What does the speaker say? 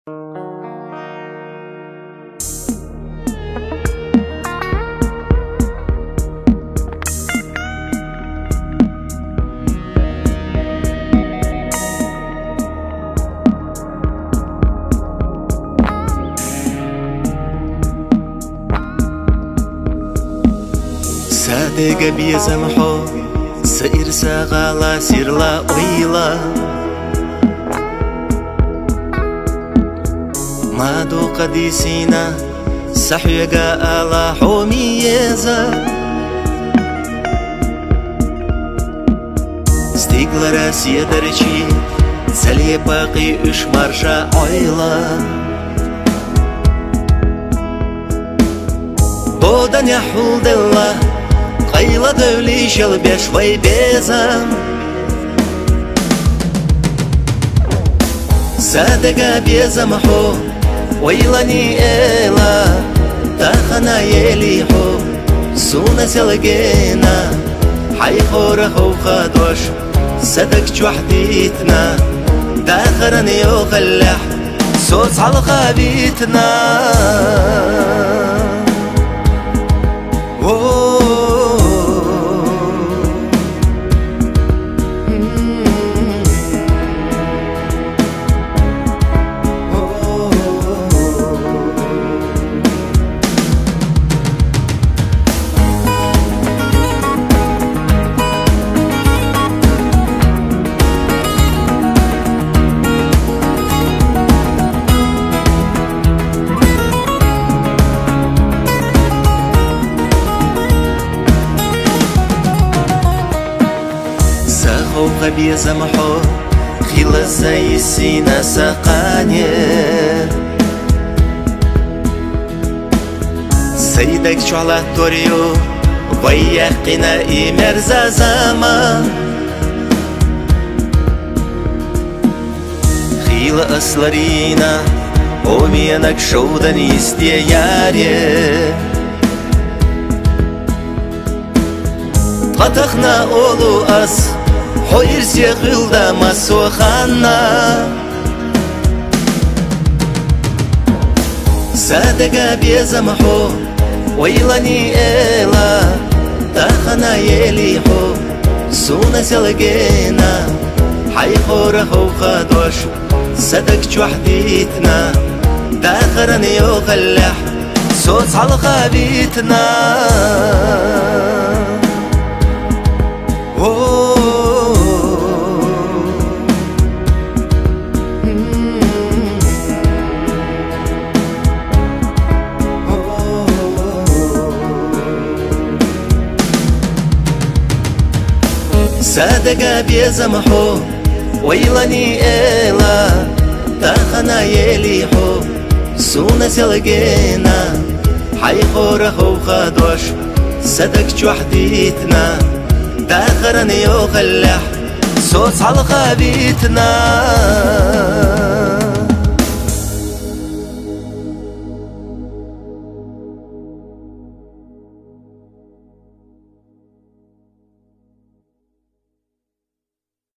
سادق بيزمحو سئر ساغالا سيرلا ويلا مادو قديسينا سحيقا آلا حوميزا ستيقل راسي درشي سلي باقي اش مرشا عيلا بودن يحول دلا قيلا دولي شلبي شوي بيزم صادقا بيزمحو ويلاني إلا تاخنا يليحو سونا سلقينا حي خورخو خادوش صدق جوحديتنا داخرني وخلح صوت على خابيتنا غبي زمحو خيلا زي السينا ساقاني سيدك شعلا توريو ويقنا إمرزا زمان خيلا أسلرينا ومينك شودن يستياري قطخنا أولو أس حوير سيغلدا مسوخانا صادقا بيزمحو ويلاني إلا تاخنا يليحو سونا سلقينا حي خورخو خادوش صدق جوحديتنا داخرني وخلح صوت على خابيتنا صادقا بيزمحو ويلاني إلا تاخنا يليحو سونا سلقينا حي خورخو خادوش صدق جوحديتنا داخرني وخلح صوت على خابيتنا